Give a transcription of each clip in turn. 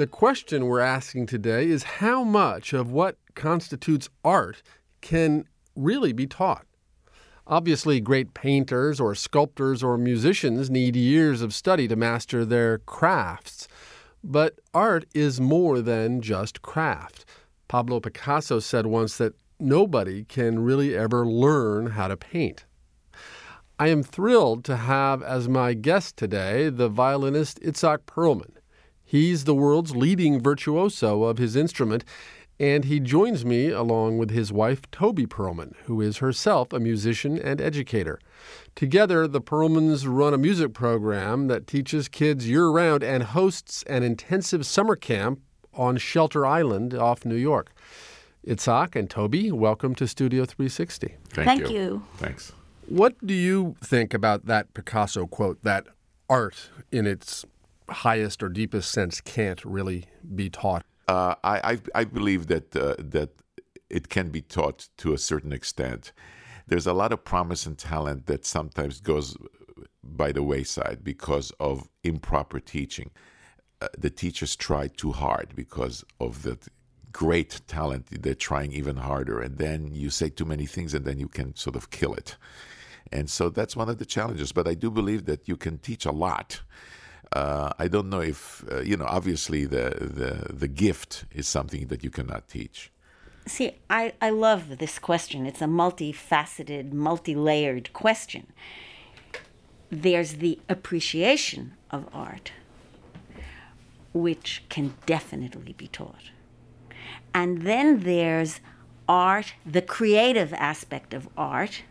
The question we're asking today is how much of what constitutes art can really be taught? Obviously, great painters or sculptors or musicians need years of study to master their crafts. But art is more than just craft. Pablo Picasso said once that nobody can really ever learn how to paint. I am thrilled to have as my guest today the violinist Itzhak Perlman. He's the world's leading virtuoso of his instrument, and he joins me along with his wife, Toby Perlman, who is herself a musician and educator. Together, the Perlmans run a music program that teaches kids year-round and hosts an intensive summer camp on Shelter Island off New York. Itzhak and Toby, welcome to Studio 360. Thank you. Thanks. What do you think about that Picasso quote, that art in its highest or deepest sense can't really be taught? I believe that it can be taught to a certain extent. There's a lot of promise and talent that sometimes goes by the wayside because of improper teaching. The teachers try too hard because of the great talent. They're trying even harder, and then you say too many things, and then you can sort of kill it. And so that's one of the challenges. But I do believe that you can teach a lot. I don't know if, obviously the gift is something that you cannot teach. See, I love this question. It's a multifaceted, multi-layered question. There's the appreciation of art, which can definitely be taught. And then there's art, the creative aspect of art,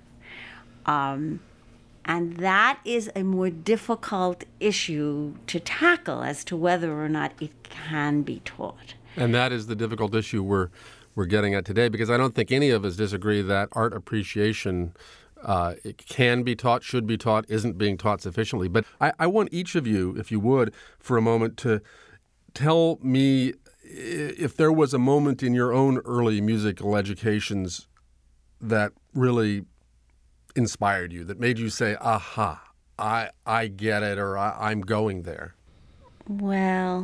and that is a more difficult issue to tackle as to whether or not it can be taught. And that is the difficult issue we're getting at today, because I don't think any of us disagree that art appreciation it can be taught, should be taught, isn't being taught sufficiently. But I want each of you, if you would, for a moment to tell me if there was a moment in your own early musical educations that really inspired you, that made you say, aha, I get it, or I'm going there. Well,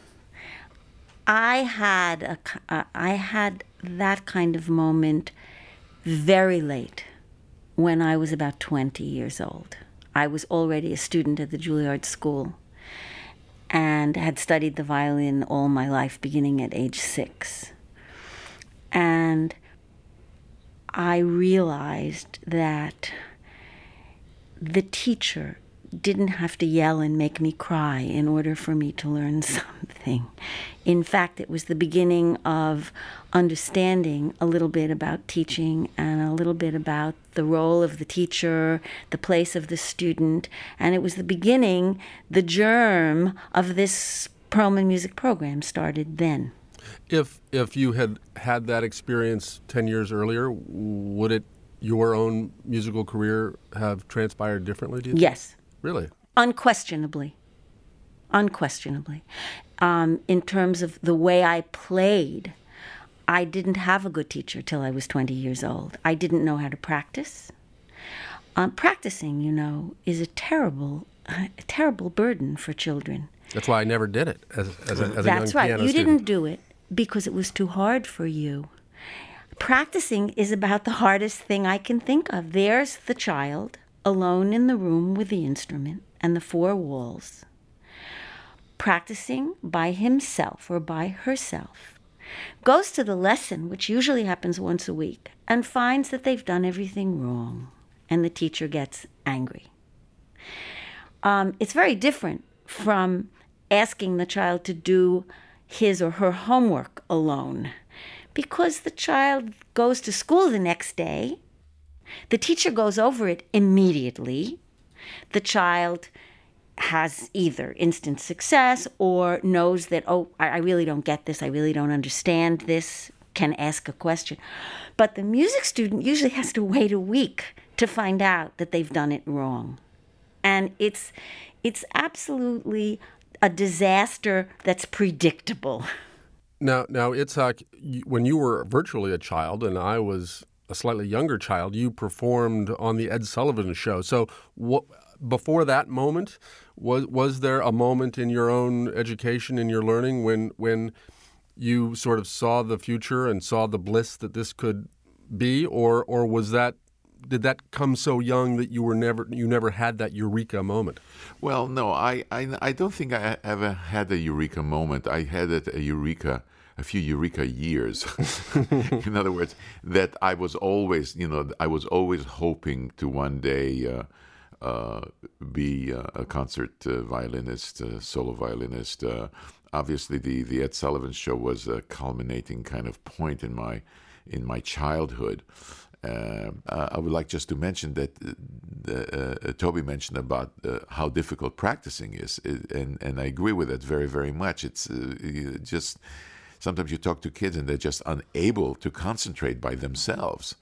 I had that kind of moment very late, when I was about 20 years old. I was already a student at the Juilliard School and had studied the violin all my life, beginning at age 6. And I realized that the teacher didn't have to yell and make me cry in order for me to learn something. In fact, it was the beginning of understanding a little bit about teaching and a little bit about the role of the teacher, the place of the student, and it was the beginning, the germ of this Perlman music program started then. If you had had that experience 10 years earlier, would your own musical career have transpired differently, do you think? Yes. Really? Unquestionably. In terms of the way I played, I didn't have a good teacher till I was 20 years old. I didn't know how to practice. Practicing, is a terrible burden for children. That's why I never did it as a young piano student. That's right. You didn't do it because it was too hard for you. Practicing is about the hardest thing I can think of. There's the child alone in the room with the instrument and the four walls, practicing by himself or by herself, goes to the lesson, which usually happens once a week, and finds that they've done everything wrong, and the teacher gets angry. It's very different from asking the child to do his or her homework alone, because the child goes to school the next day. The teacher goes over it immediately. The child has either instant success or knows that, I really don't get this, I really don't understand this, can ask a question. But the music student usually has to wait a week to find out that they've done it wrong. And it's absolutely a disaster that's predictable. Now, Itzhak, when you were virtually a child and I was a slightly younger child, you performed on the Ed Sullivan Show. So before that moment, was there a moment in your own education, in your learning, when you sort of saw the future and saw the bliss that this could be, or did that come so young that you never had that eureka moment? Well, no, I don't think I ever had a eureka moment. I had a few eureka years. In other words, that I was always hoping to one day be a concert violinist, solo violinist. Obviously, the Ed Sullivan Show was a culminating kind of point in my childhood. I would like just to mention that Toby mentioned about how difficult practicing is, and I agree with it very, very much. It's just sometimes you talk to kids and they're just unable to concentrate by themselves.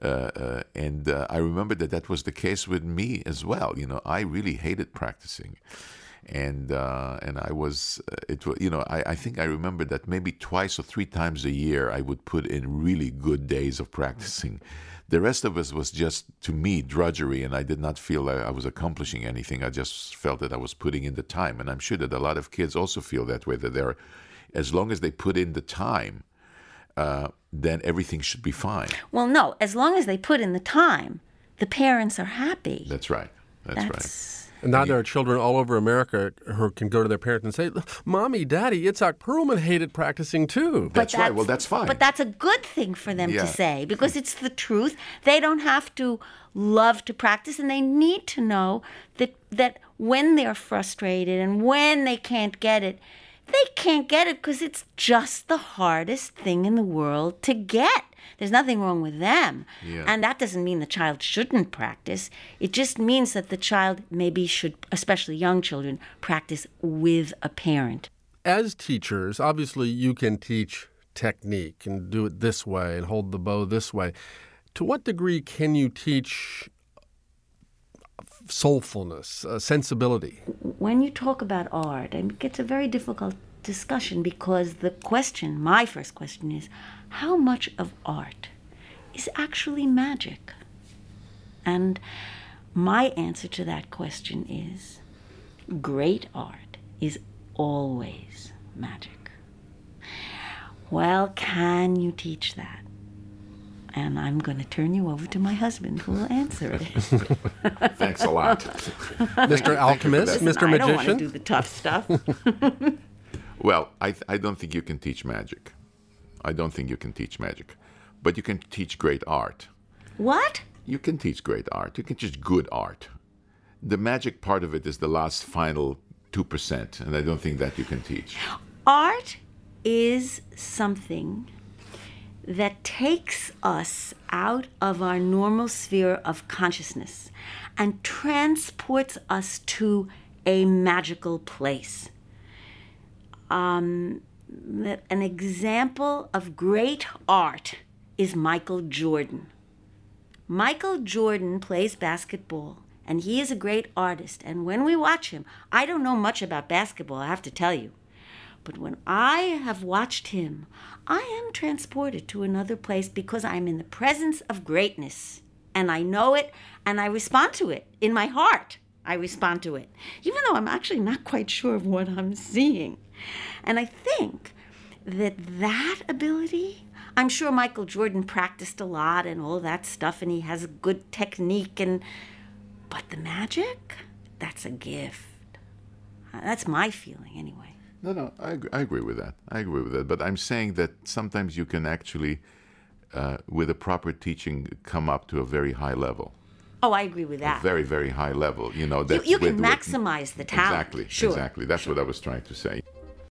And I remember that was the case with me as well. I really hated practicing. And I was, I think I remember that maybe twice or three times a year I would put in really good days of practicing. The rest of us was just, to me, drudgery, and I did not feel like I was accomplishing anything. I just felt that I was putting in the time. And I'm sure that a lot of kids also feel that way, that as long as they put in the time, then everything should be fine. Well, no, as long as they put in the time, the parents are happy. That's right. That's right. And now there are children all over America who can go to their parents and say, "Mommy, Daddy, Itzhak Perlman hated practicing too." That's right. Well, that's fine. But that's a good thing for them to say, because it's the truth. They don't have to love to practice, and they need to know that when they're frustrated and when they can't get it because it's just the hardest thing in the world to get. There's nothing wrong with them. Yeah. And that doesn't mean the child shouldn't practice. It just means that the child maybe should, especially young children, practice with a parent. As teachers, obviously you can teach technique and do it this way and hold the bow this way. To what degree can you teach soulfulness, sensibility? When you talk about art, it gets a very difficult discussion, because my first question is, how much of art is actually magic? And my answer to that question is, great art is always magic. Well, can you teach that? And I'm going to turn you over to my husband, who will answer it. Thanks a lot. Mr. Alchemist, Mr. Magician. I don't want to do the tough stuff. Well, I don't think you can teach magic. I don't think you can teach magic. But you can teach great art. What? You can teach great art. You can teach good art. The magic part of it is the last final 2%, and I don't think that you can teach. Art is something that takes us out of our normal sphere of consciousness and transports us to a magical place. An example of great art is Michael Jordan. Michael Jordan plays basketball, and he is a great artist. And when we watch him, I don't know much about basketball, I have to tell you. But when I have watched him, I am transported to another place, because I'm in the presence of greatness. And I know it, and I respond to it. In my heart, I respond to it, even though I'm actually not quite sure of what I'm seeing. And I think that ability, I'm sure Michael Jordan practiced a lot and all that stuff, and he has a good technique, but the magic, that's a gift. That's my feeling anyway. No, I agree with that. I agree with that. But I'm saying that sometimes you can actually, with a proper teaching, come up to a very high level. Oh, I agree with that. A very, very high level. That you can maximize the talent. Exactly. Sure. Exactly. That's what I was trying to say.